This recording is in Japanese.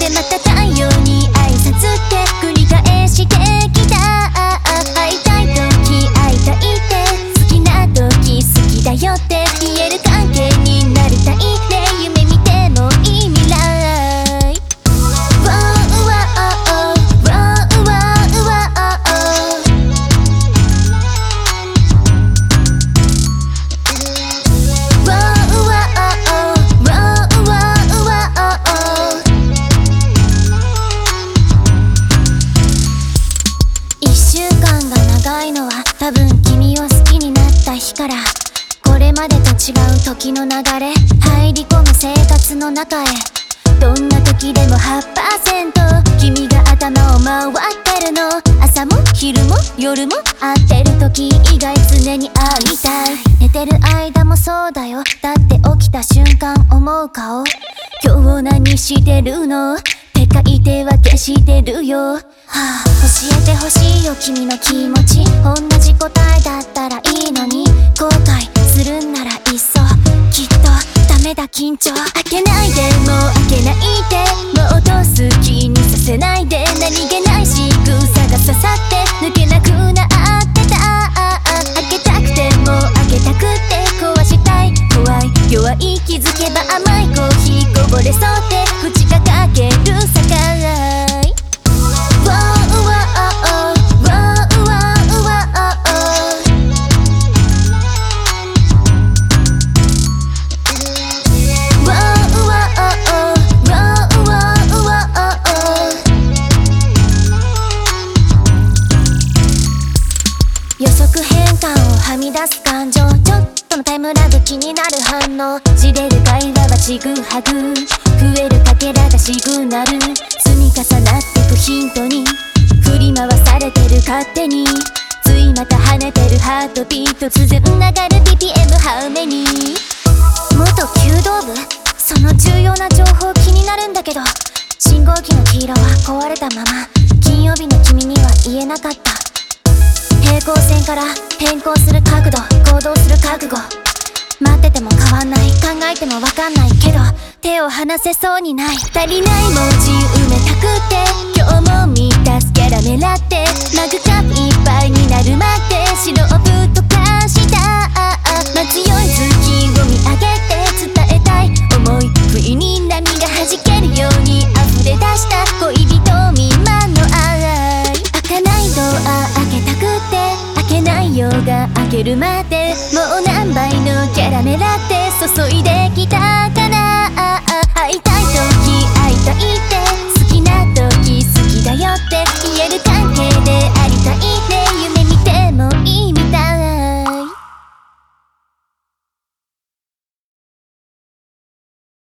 でまた太陽に挨拶って繰り返してきた。会いたい時会いたいって好きな時好きだよって言える関係になりたいね。夢見てもいい未来。長いのは多分君を好きになった日から。これまでと違う時の流れ入り込む生活の中へ。どんな時でも 8% 君が頭を回ってるの。朝も昼も夜も会ってる時以外常に会いたい。寝てる間もそうだよ。だって起きた瞬間思う顔。今日何してるのって書いては消してるよ。教えてほしいよ君の気持ち。同じ答えだったらいいのに後悔するんならいっそきっとダメだ緊張。開けないでもう開けないでもうと好きにさせないで。何気ない仕草が刺さって抜けなくなってた。開けたくても開けたくて壊したい怖い弱い気づけば甘いコーヒーこぼれそうって口がかけるさかい。予測変換をはみ出す感情。ちょっとのタイムラグ気になる反応。じれる会話はちぐはぐ増えるかけらがシグナル。積み重なってくヒントに振り回されてる勝手に。ついまた跳ねてるハートビート突然流る BPM ハーメニー。元弓道部その重要な情報気になるんだけど。信号機の黄色は壊れたまま金曜日の君には言えなかった。平行線から変更する角度行動する覚悟。待ってても変わんない考えてもわかんないけど手を離せそうにない。足りない文字埋めたくて今日も満たすキャラメラってマグカップいっぱいになるまでシロップ溶かした。強い月を見上げて伝えたい思い不意に波が弾けるように溢れ出した恋人未満の愛。開かないドア開けたくて開けないようが開けるまでもう何杯のキャラメラって注いできたかな。